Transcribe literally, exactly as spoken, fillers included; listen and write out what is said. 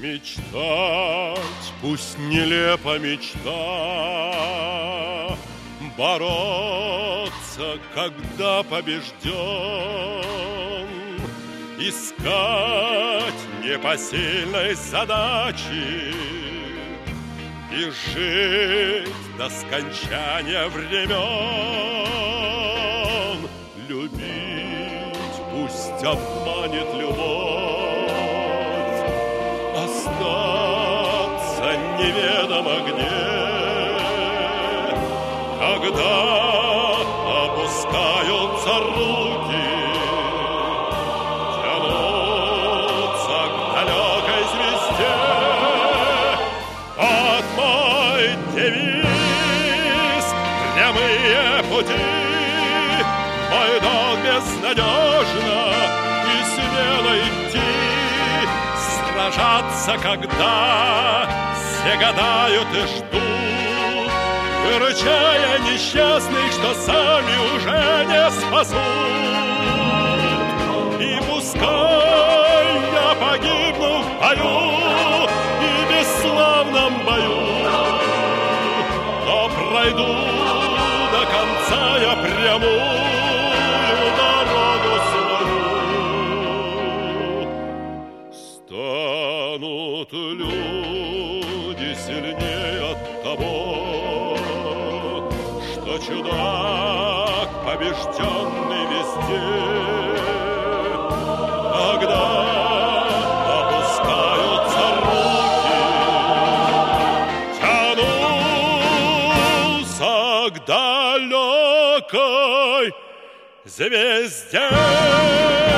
Мечтать, пусть нелепо мечта, бороться, когда побежден, искать непосильной задачи и жить до скончания времен. Любить, пусть обманет любовь, остаться неведомо где, когда опускаются руки, тянуться к далекой звезде. Вот мой девиз, прямые пути, мой долг безнадежно и смело идти, сражаться, когда все гадают и ждут, выручая несчастных, что сами уже не спасут. И пускай я погибну в бою и бесславном бою, но пройду до конца я прямую дорогу свою. Станут люди сильнее от того, что чудак побежденный везде, когда опускаются руки, тянутся к далекой звезде.